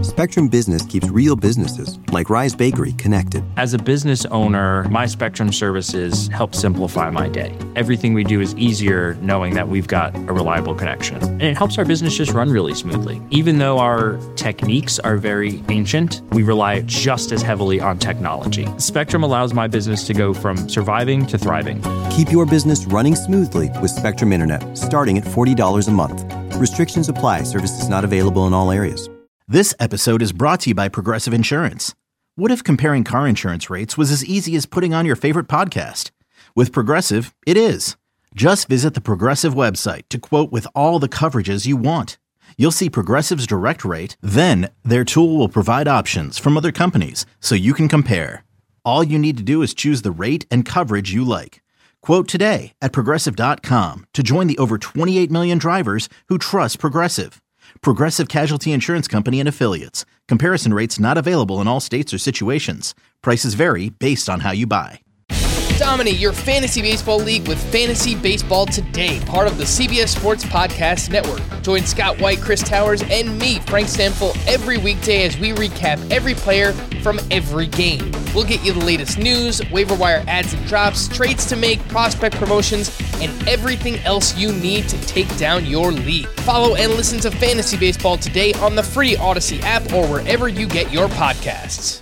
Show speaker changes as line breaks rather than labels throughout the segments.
Spectrum Business keeps real businesses, like Rise Bakery, connected.
As a business owner, my Spectrum services help simplify my day. Everything we do is easier knowing that we've got a reliable connection. And it helps our business just run really smoothly. Even though our techniques are very ancient, we rely just as heavily on technology. Spectrum allows my business to go from surviving to thriving.
Keep your business running smoothly with Spectrum Internet, starting at $40 a month. Restrictions apply. Services not available in all areas.
This episode is brought to you by Progressive Insurance. What if comparing car insurance rates was as easy as putting on your favorite podcast? With Progressive, it is. Just visit the Progressive website to quote with all the coverages you want. You'll see Progressive's direct rate, then their tool will provide options from other companies so you can compare. All you need to do is choose the rate and coverage you like. Quote today at Progressive.com to join the over 28 million drivers who trust Progressive. Progressive Casualty Insurance Company and Affiliates. Comparison rates not available in all states or situations. Prices vary based on how you buy.
Dominate your fantasy baseball league with Fantasy Baseball Today, part of the CBS Sports Podcast Network. Join Scott White, Chris Towers, and me, Frank Stanfill, every weekday as we recap every player from every game. We'll get you the latest news, waiver wire adds and drops, trades to make, prospect promotions, and everything else you need to take down your league. Follow and listen to Fantasy Baseball Today on the free Odyssey app or wherever you get your podcasts.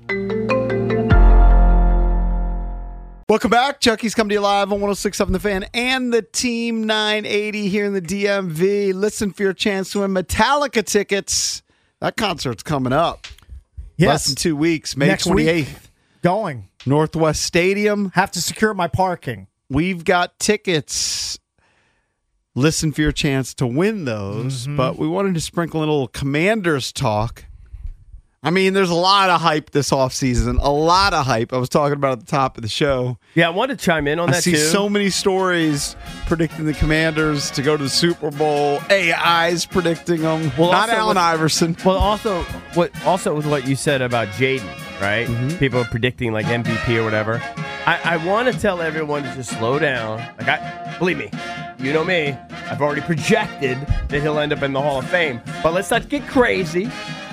Welcome back. Chucky's coming to you live on 106.7 The Fan and the Team 980 here in the DMV. Listen for your chance to win Metallica tickets. That concert's coming up.
Yes.
Less than 2 weeks, May
Next
28th.
week. Going.
Northwest Stadium.
Have to secure my parking.
We've got tickets. Listen for your chance to win those. But we wanted to sprinkle in a little Commanders talk. I mean, there's a lot of hype this offseason. A lot of hype. I was talking about at the top of the show.
Yeah, I wanted to chime in on that, too.
I see so many stories predicting the Commanders to go to the Super Bowl. AI's predicting them. Well, not Allen Iverson.
Well, also with what you said about Jaden, right? Mm-hmm. People are predicting like MVP or whatever. I want to tell everyone to just slow down. Believe me, you know me. I've already projected that he'll end up in the Hall of Fame. But let's not get crazy.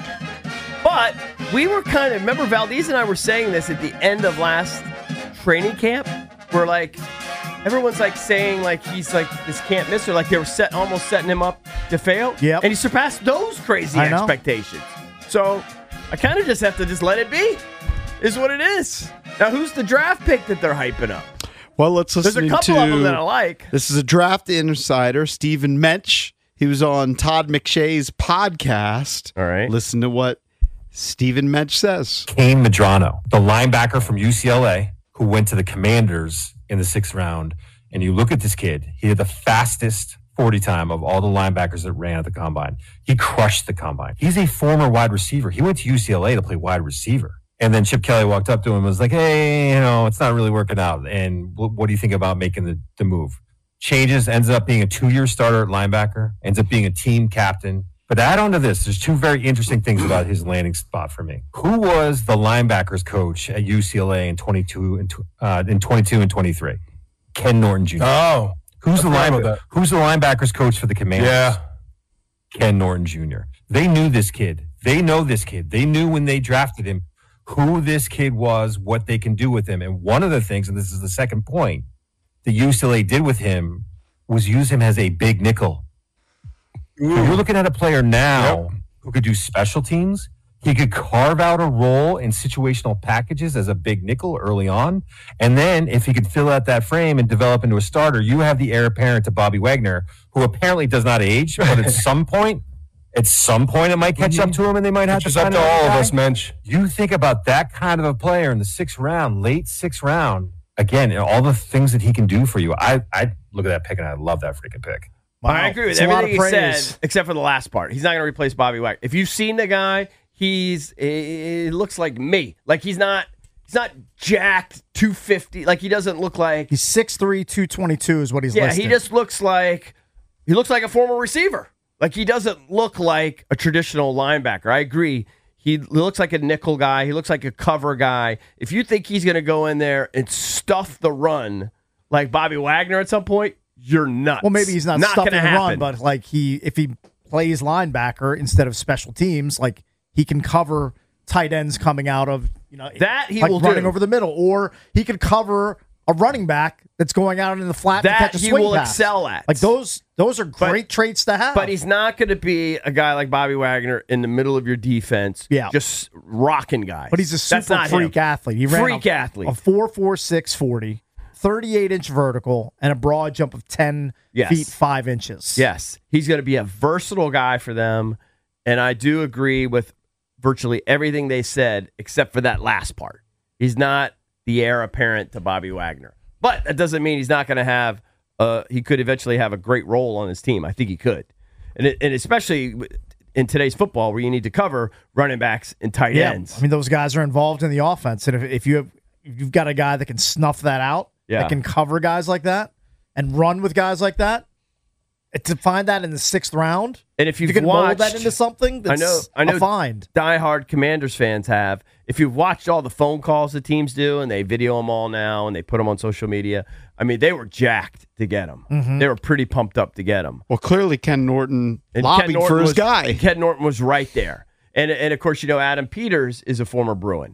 But we were remember Valdez and I were saying this at the end of last training camp, where like everyone's like saying like he's like this can't miss, or like they were almost setting him up to fail.
Yeah,
and he surpassed those crazy expectations. So I kind of just have to let it be, is what it is. Now who's the draft pick that they're hyping up?
Well, let's listen to.
There's a couple of them that I like.
This is a draft insider, Stephen Mensch. He was on Todd McShay's podcast.
All right,
listen to what Stephen Mensch says.
Kane Medrano, the linebacker from UCLA who went to the Commanders in the 6th round. And you look at this kid, he had the fastest 40 time of all the linebackers that ran at the combine. He crushed the combine. He's a former wide receiver. He went to UCLA to play wide receiver. And then Chip Kelly walked up to him and was like, hey, it's not really working out. And what do you think about making the move? Changes, ends up being a 2-year starter at linebacker, ends up being a team captain. But to add on to this, there's 2 very interesting things about his landing spot for me. Who was the linebackers coach at UCLA in 22 and 23? Ken Norton Jr.
Oh,
who's the linebackers coach for the Commanders?
Yeah,
Ken Norton Jr. They knew this kid. They know this kid. They knew when they drafted him who this kid was, what they can do with him. And one of the things, and this is the second point, that UCLA did with him was use him as a big nickel. You're looking at a player now who could do special teams. He could carve out a role in situational packages as a big nickel early on. And then if he could fill out that frame and develop into a starter, you have the heir apparent to Bobby Wagner, who apparently does not age, but at some point it might catch up to him and they might have to sign
up to all of us, Mensch.
You think about that kind of a player in the 6th round, late 6th round. Again, all the things that he can do for you. I look at that pick and I love that freaking pick.
Wow. I agree with everything he said, except for the last part. He's not going to replace Bobby Wagner. If you've seen the guy, he looks like me. Like he's not jacked 250. Like he doesn't look like
he's 6'3", 222 is what he's listed.
Yeah, he just looks like a former receiver. Like he doesn't look like a traditional linebacker. I agree. He looks like a nickel guy. He looks like a cover guy. If you think he's going to go in there and stuff the run like Bobby Wagner at some point, you're nuts.
Well, maybe he's not stuffing the run, but like if he plays linebacker instead of special teams, like he can cover tight ends coming out of,
that he
like
will
running
do.
over the middle, or he could cover a running back that's going out in the flat to
That
catch a
he
swing
will
pass.
excel at.
Like those are great traits to have.
But he's not going to be a guy like Bobby Wagner in the middle of your defense, just rocking guys.
But he's a super freak athlete. He ran
athlete.
A 4.46 40, 38-inch vertical, and a broad jump of 10 feet 5 inches.
Yes. He's going to be a versatile guy for them. And I do agree with virtually everything they said except for that last part. He's not the heir apparent to Bobby Wagner. But that doesn't mean he's not going to have he could eventually have a great role on his team. I think he could. And especially in today's football where you need to cover running backs and tight ends.
I mean, those guys are involved in the offense. And if you've got a guy that can snuff that out, that can cover guys like that and run with guys like that, to find that in the 6th round,
and if you
can mold
watched
that into something that's
I know
a find.
Diehard Commanders fans have. If you've watched all the phone calls the teams do, and they video them all now, and they put them on social media, I mean, they were jacked to get him.
Mm-hmm.
They were pretty pumped up to get him.
Well, clearly Ken Norton lobbied for his guy.
Ken Norton was right there. And of course, Adam Peters is a former Bruin.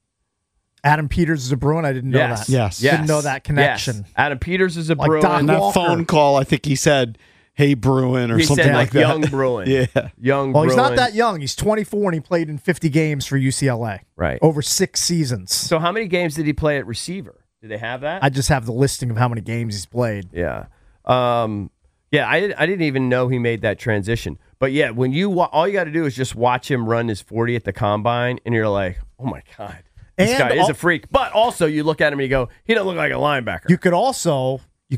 Adam Peters is a Bruin? I didn't know that.
Yes.
Didn't know that connection.
Yes. Adam Peters is a
Like
Bruin.
Doc
On that
Walker.
phone call, I think he said, "Hey, Bruin," or
He
something
said
like that.
young Bruin.
Yeah.
Young
Well,
Bruin.
he's not that young. He's 24, and he played in 50 games for UCLA.
Right.
Over 6 seasons.
So how many games did he play at receiver? Do they have that?
I just have the listing of how many games he's played.
Yeah. I didn't even know he made that transition. But yeah, when all you got to do is just watch him run his 40 at the combine, and you're like, oh my God, this guy is a freak. But also, you look at him and you go, he doesn't look like a linebacker.
You could also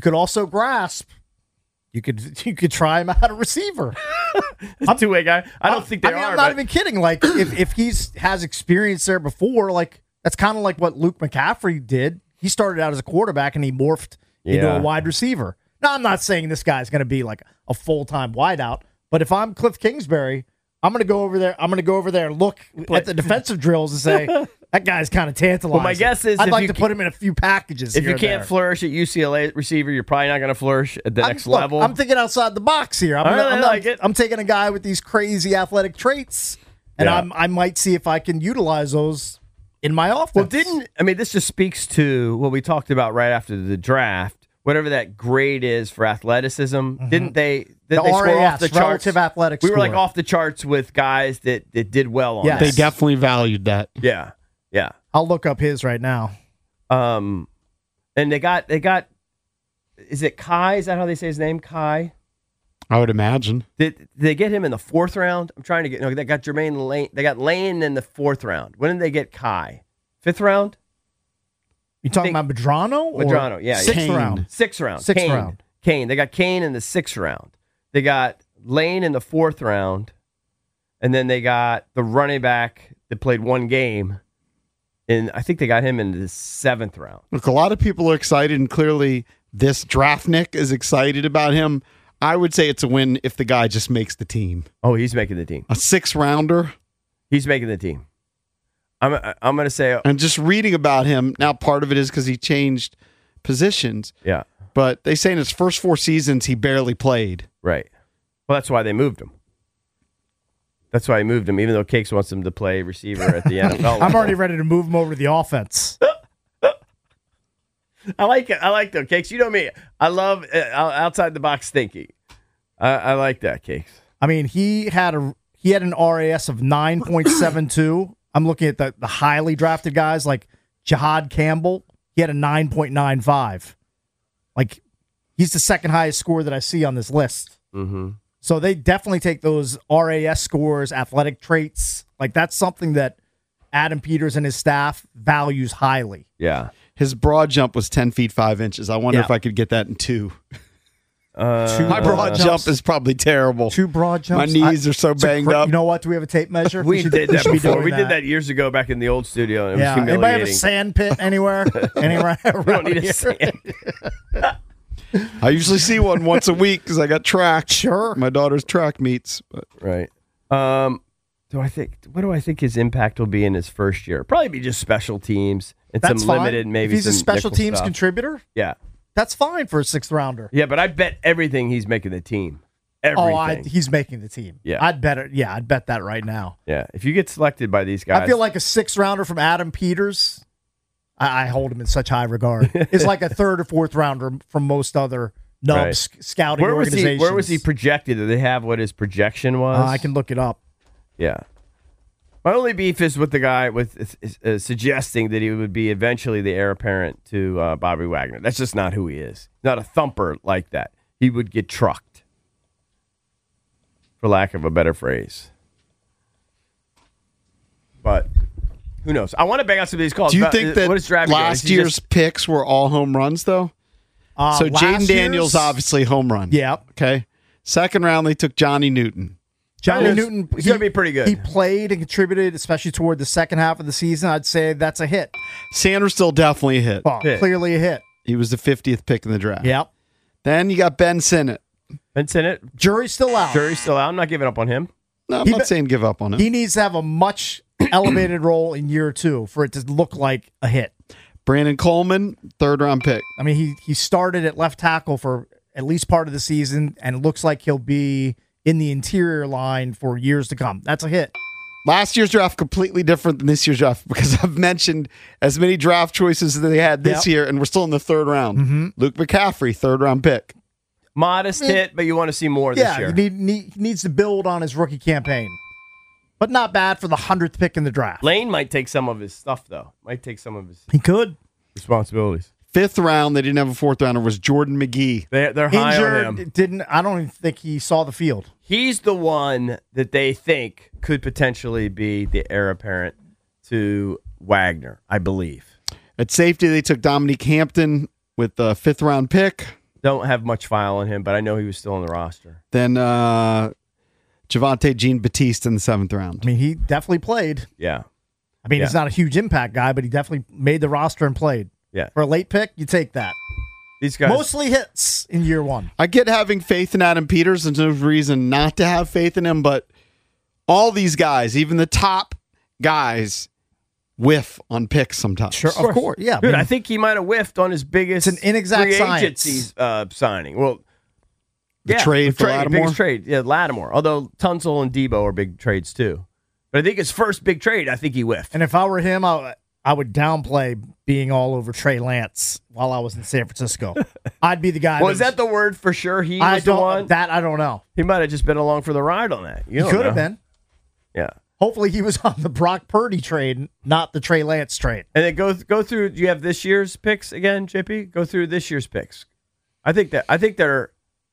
grasp. You could try him out a receiver.
I'm a two-way guy. I don't think they are.
I'm not even kidding. Like if he's has experience there before, like that's kind of like what Luke McCaffrey did. He started out as a quarterback and he morphed into a wide receiver. Now, I'm not saying this guy's going to be like a full-time wideout, but if I'm Cliff Kingsbury, I'm going to go over there. I'm going to go over there and look at the defensive drills and say that guy's kind of tantalizing.
Well, my guess is
I'd like to put him in a few packages.
If you can't flourish at UCLA receiver, you're probably not going to flourish at the next
look,
level.
I'm thinking outside the box here. I'm taking a guy with these crazy athletic traits, and I might see if I can utilize those in my offense.
Well, this just speaks to what we talked about right after the draft. Whatever that grade is for athleticism,
Mm-hmm.
didn't they
the
score
RAS,
off the charts?
relative athletic
We were like
score.
off the charts with guys that did well on
Yes.
that.
They definitely valued that.
Yeah.
I'll look up his right now.
And they got is it Kai? Is that how they say his name? Kai?
I would imagine.
Did they get him in the 4th round? I'm trying to get they got Jermaine Lane. They got Lane in the 4th round. When did they get Kai? 5th round?
You talking about Medrano? Or
Medrano, yeah.
6th round.
6th round.
6th
Kane.
round.
Kane. They got Kane in the 6th round. They got Lane in the 4th round. And then they got the running back that played one game. And I think they got him in the 7th round.
Look, a lot of people are excited, and clearly this draftnik is excited about him. I would say it's a win if the guy just makes the team.
Oh, he's making the team.
A 6-rounder.
He's making the team. I'm going to say...
And just reading about him, now part of it is because he changed positions.
Yeah.
But they say in his first 4 seasons, he barely played.
Right. Well, that's why they moved him. That's why he moved him, even though Cakes wants him to play receiver at the NFL.
I'm already ready to move him over to the offense.
I like it. I like that, Cakes. You know me. I love outside the box thinking. I like that, Cakes.
I mean, he had an RAS of 9.72. I'm looking at the highly drafted guys like Jihad Campbell. He had a 9.95. Like, he's the second highest score that I see on this list.
Mm-hmm.
So they definitely take those RAS scores, athletic traits. Like, that's something that Adam Peters and his staff values highly.
Yeah.
His broad jump was 10 feet 5 inches. I wonder if I could get that in 2. My broad jump is probably terrible.
2 broad jumps.
My knees are so banged up.
You know what? Do we have a tape measure?
We did that
should be
before.
doing
We did that years ago back in the old studio. And it was
Anybody have a
humiliating.
sand pit anywhere? Anywhere
We don't
around
need a
here?
sand.
I usually see one once a week because I got track.
Sure.
My daughter's track meets. But.
Right. What do I think his impact will be in his first year? Probably be just special teams and
That's
some
fine.
limited, maybe
if he's
some
a special
nickel
teams
stuff.
contributor,
Yeah.
that's fine for a 6th rounder.
Yeah, but I bet everything he's making the team. everything.
He's making the team.
Yeah.
I'd bet it. Yeah, I'd bet that right now.
Yeah, if you get selected by these guys.
I feel like a 6th rounder from Adam Peters. I hold him in such high regard. It's like a 3rd or 4th rounder from most other scouting organizations.
Where was he projected? Do they have what his projection was?
I can look it up.
Yeah. My only beef is with the guy with suggesting that he would be eventually the heir apparent to Bobby Wagner. That's just not who he is. Not a thumper like that. He would get trucked, for lack of a better phrase. But who knows? I want to bang out some of these calls.
Do you think that
what is
last year's picks were all home runs, though? So Jaden Daniels, obviously home run.
Yeah.
Okay. 2nd round, they took Johnny Newton.
Johnny Newton,
he's going to be pretty good.
He played and contributed, especially toward the second half of the season. I'd say that's a hit.
Sanderstill definitely a hit.
Well, clearly a hit.
He was the 50th pick in the draft.
Yep.
Then you got Ben Sinnott.
Ben Sinnott.
Jury's still out.
I'm not giving up on him.
No, I'm not saying give up on him.
He needs to have a much elevated role in year 2 for it to look like a hit.
Brandon Coleman, 3rd round pick.
I mean, he started at left tackle for at least part of the season, and it looks like he'll be in the interior line for years to come. That's a hit.
Last year's draft completely different than this year's draft because I've mentioned as many draft choices that they had this year, and we're still in the 3rd round.
Mm-hmm.
Luke McCaffrey, 3rd round pick.
Modest hit, but you want to see more this year.
He needs to build on his rookie campaign. But not bad for the 100th pick in the draft.
Lane might take some of his stuff, though. Might take some of his
He could.
responsibilities.
5th round, they didn't have a 4th rounder, was Jordan McGee.
They're high on him.
I don't even think he saw the field.
He's the one that they think could potentially be the heir apparent to Wagner, I believe.
At safety, they took Dominique Hampton with the 5th round pick.
Don't have much file on him, but I know he was still on the roster.
Then Javonte Jean-Baptiste in the 7th round.
I mean, he definitely played.
Yeah.
I mean, he's not a huge impact guy, but he definitely made the roster and played.
Yeah.
For a late pick, you take that.
These guys
mostly hits in year 1.
I get having faith in Adam Peters. There's no reason not to have faith in him, but all these guys, even the top guys, whiff on picks sometimes.
Sure, of course. Yeah.
Dude, I think he might have whiffed on his biggest
It's an inexact
free
science.
agency signing. Well,
The trade for Lattimore?
Biggest trade. Yeah, Lattimore. Although Tunsil and Debo are big trades too. But I think his first big trade, I think he whiffed.
And if I were him, I would downplay being all over Trey Lance while I was in San Francisco. I'd be the guy.
Was that the word for sure? He was the one?
That I don't know.
He might have just been along for the ride on that.
He could have been.
Yeah.
Hopefully he was on the Brock Purdy trade, not the Trey Lance trade.
And then go through. Do you have this year's picks again, JP? Go through this year's picks. I think they're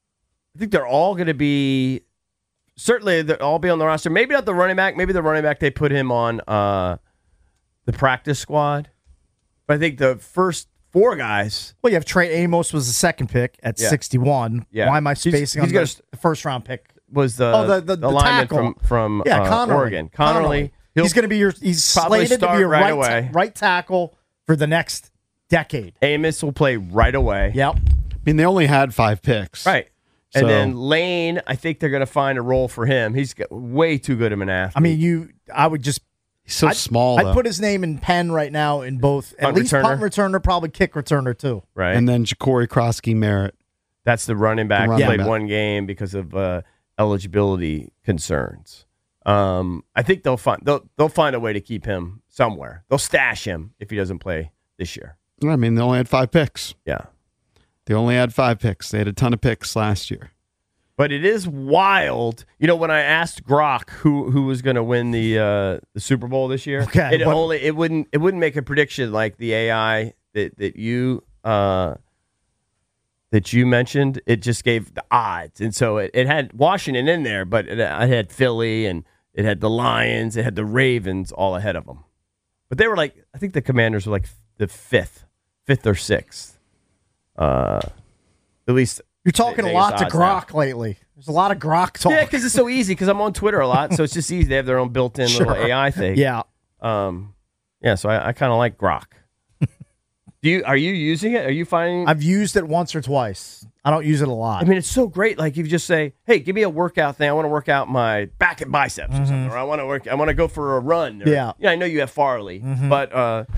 all going to be. Certainly, they'll all be on the roster. Maybe not the running back. Maybe the running back they put him on the practice squad. But I think the first 4 guys.
Well, you have Trey Amos was the 2nd pick at 61.
Yeah.
Why am I spacing on the first round pick?
Was the lineman from Oregon. Connerly.
He's going to be he's slated to be your right tackle for the next decade.
Amos will play right away.
Yep.
I mean, they only had 5 picks.
Right. And then Lane, I think they're going to find a role for him. He's way too good of an athlete.
I mean, I would just.
He's so small,
I'd put his name in pen right now in both. At least punt returner, probably kick returner too.
Right.
And then Ja'Cory Krosky-Merritt.
That's the running back. He played 1 game because of eligibility concerns. I think they'll find a way to keep him somewhere. They'll stash him if he doesn't play this year.
I mean, they only had 5 picks.
Yeah.
They only had 5 picks. They had a ton of picks last year.
But it is wild. You know, when I asked Grok who was going to win the Super Bowl this year, it wouldn't make a prediction like the AI that you mentioned. It just gave the odds, and so it had Washington in there, but it had Philly and it had the Lions, it had the Ravens all ahead of them. But they were like, I think the Commanders were like the fifth or 6th. At least
you're talking a lot to Grok lately. There's a lot of Grok talk.
Yeah, because it's so easy. Because I'm on Twitter a lot, so it's just easy. They have their own built-in little AI thing.
Yeah.
So I kind of like Grok. Are you using it? Are you finding?
I've used it once or twice. I don't use it a lot.
I mean, it's so great. Like if you just say, "Hey, give me a workout thing. I want to work out my back and biceps or something, or I want to go for a run." Or,
yeah.
I know you have Farley, but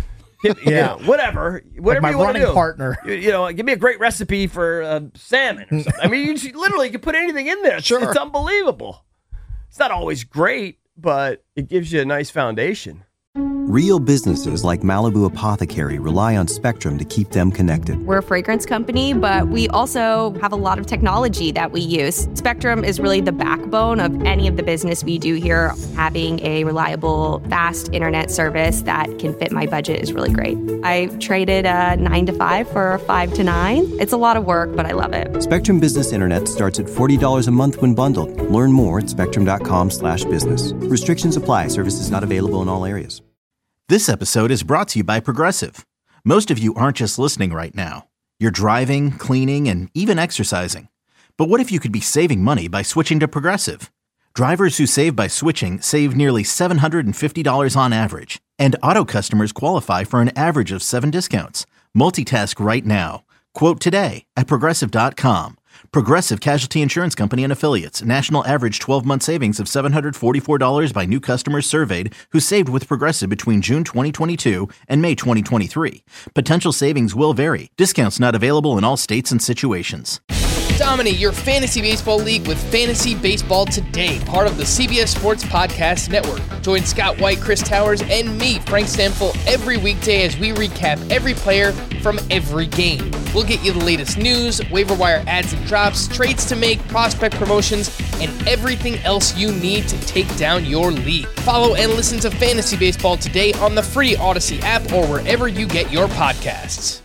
Whatever
like my
you want to
running
do.
partner.
Give me a great recipe for salmon or something. I mean, you literally can put anything in there.
Sure.
It's unbelievable. It's not always great, but it gives you a nice foundation.
Real businesses like Malibu Apothecary rely on Spectrum to keep them connected.
We're a fragrance company, but we also have a lot of technology that we use. Spectrum is really the backbone of any of the business we do here. Having a reliable, fast internet service that can fit my budget is really great. I traded a 9 to 5 for a 5 to 9. It's a lot of work, but I love it.
Spectrum Business Internet starts at $40 a month when bundled. Learn more at spectrum.com/business. Restrictions apply. Services not available in all areas.
This episode is brought to you by Progressive. Most of you aren't just listening right now. You're driving, cleaning, and even exercising. But what if you could be saving money by switching to Progressive? Drivers who save by switching save nearly $750 on average. And auto customers qualify for an average of 7 discounts. Multitask right now. Quote today at Progressive.com. Progressive Casualty Insurance Company and Affiliates. National average 12-month savings of $744 by new customers surveyed who saved with Progressive between June 2022 and May 2023. Potential savings will vary. Discounts not available in all states and situations.
Dominate your fantasy baseball league with Fantasy Baseball Today, part of the CBS Sports Podcast Network. Join Scott White, Chris Towers, and me, Frank Stamfel, every weekday as we recap every player from every game. We'll get you the latest news, waiver wire adds and drops, trades to make, prospect promotions, and everything else you need to take down your league. Follow and listen to Fantasy Baseball Today on the free Odyssey app or wherever you get your podcasts.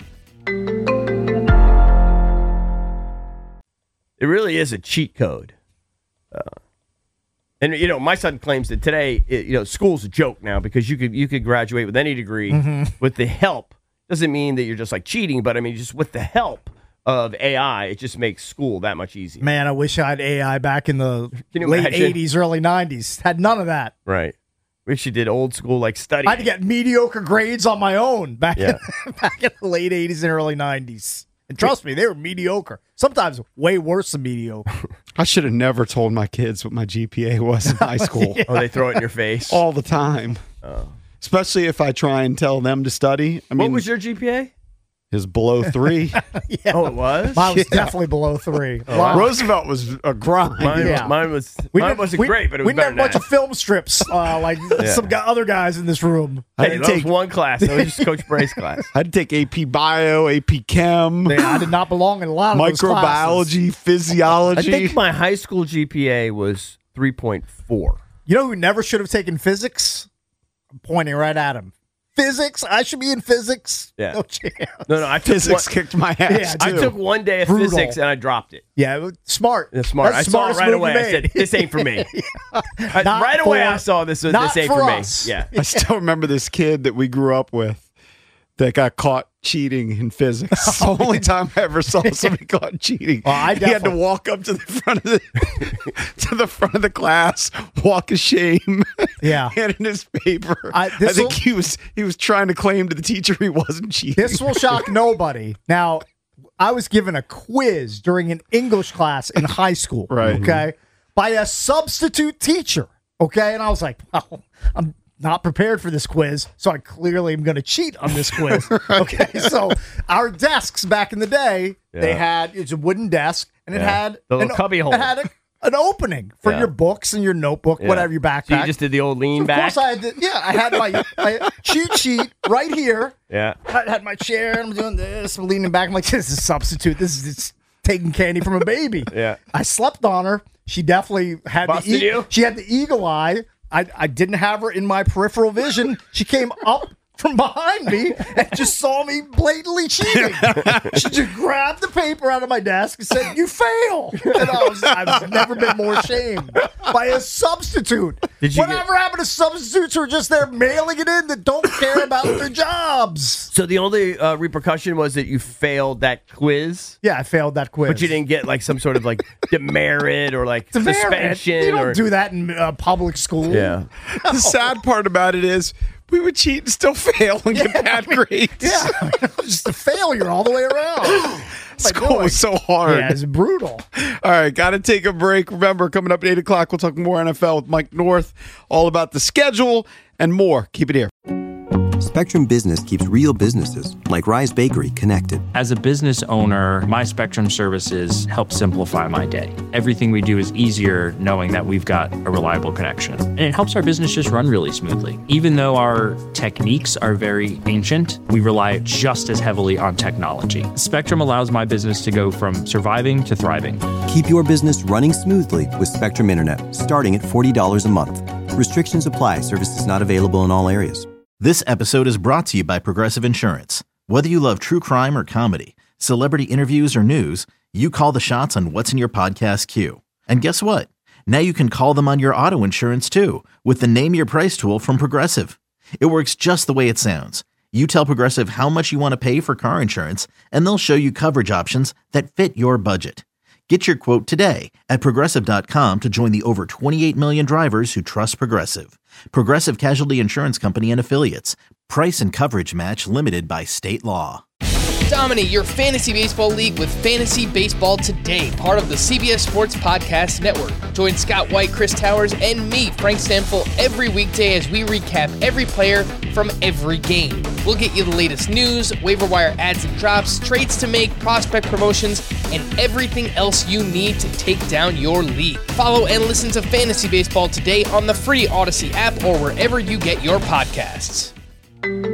It really is a cheat code. And my son claims that today, school's a joke now because you could graduate with any degree with the help. Doesn't mean that you're just like cheating, but I mean just with the help of AI, it just makes school that much easier.
Man, I wish I had AI back in the late 80s, early 90s. Had none of that.
Right. Wish you did old school like study.
I had to get mediocre grades on my own back in the late 80s and early 90s. And trust me, they were mediocre. Sometimes way worse than mediocre.
I should have never told my kids what my GPA was in high school.
Oh, they throw it in your face?
All the time.
Oh.
Especially if I try and tell them to study. I mean,
what was your GPA?
Is below 3.
Oh, it was?
Mine was definitely below 3.
Wow. Roosevelt was a grind.
Mine wasn't great, but it was better than that.
We did a bunch of film strips, like some other guys in this room.
I had to take one class. That was just Coach Bray's class.
I had to take AP Bio, AP Chem.
I did not belong in a lot of those classes.
Microbiology, physiology.
I think my high school GPA was 3.4.
You know who never should have taken physics? I'm pointing right at him. Physics? I should be in physics?
Yeah.
No chance.
No, I
physics kicked my ass,
I took one day of physics and I dropped it.
Yeah, smart.
Yeah, smart. I saw it right away. I said, this ain't for me. Right away I saw this ain't for me. Yeah.
I still remember this kid that we grew up with that got caught cheating in physics. The only time I ever saw somebody caught cheating. He had to walk up to the front of the class, walk of shame.
Yeah,
hand in his paper. I think he was trying to claim to the teacher he wasn't cheating.
This will shock nobody. Now, I was given a quiz during an English class in high school.
Right.
Okay, by a substitute teacher. Okay, and I was like, oh, I'm not prepared for this quiz, so I clearly am going to cheat on this quiz. Okay, so our desks back in the day, it's a wooden desk, and it had
the little cubby hole.
It had an opening for your books and your notebook, whatever, your backpack.
So you just did the old lean back?
Of course I had I had my cheat sheet right here.
Yeah.
I had my chair, and I'm doing this, I'm leaning back. I'm like, this is a substitute. This is taking candy from a baby.
Yeah.
I slept on her. She definitely had she had the eagle eye. I didn't have her in my peripheral vision. She came up from behind me and just saw me blatantly cheating. She just grabbed the paper out of my desk and said, "You fail." And I've never been more shamed by a substitute. Whatever happened to substitutes who are just there mailing it in that don't care about their jobs?
So the only repercussion was that you failed that quiz?
Yeah, I failed that quiz.
But you didn't get like some sort of like demerit or like suspension?
You don't do that in public school.
Yeah.
No. The sad part about it is we would cheat and still fail and get bad grades.
Yeah, just a failure all the way around.
School was so hard.
Yeah, it's brutal.
All right, got to take a break. Remember, coming up at 8 o'clock, we'll talk more NFL with Mike North, all about the schedule and more. Keep it here.
Spectrum Business keeps real businesses, like Rise Bakery, connected.
As a business owner, my Spectrum services help simplify my day. Everything we do is easier knowing that we've got a reliable connection. And it helps our business just run really smoothly. Even though our techniques are very ancient, we rely just as heavily on technology. Spectrum allows my business to go from surviving to thriving.
Keep your business running smoothly with Spectrum Internet, starting at $40 a month. Restrictions apply. Services not available in all areas.
This episode is brought to you by Progressive Insurance. Whether you love true crime or comedy, celebrity interviews or news, you call the shots on what's in your podcast queue. And guess what? Now you can call them on your auto insurance too with the Name Your Price tool from Progressive. It works just the way it sounds. You tell Progressive how much you want to pay for car insurance, and they'll show you coverage options that fit your budget. Get your quote today at Progressive.com to join the over 28 million drivers who trust Progressive. Progressive Casualty Insurance Company and Affiliates. Price and coverage match limited by state law.
Dominate your fantasy baseball league with Fantasy Baseball Today, part of the CBS Sports Podcast Network. Join Scott White, Chris Towers, and me, Frank Stanfill, every weekday as we recap every player from every game. We'll get you the latest news, waiver wire adds and drops, trades to make, prospect promotions, and everything else you need to take down your league. Follow and listen to Fantasy Baseball Today on the free Odyssey app or wherever you get your podcasts.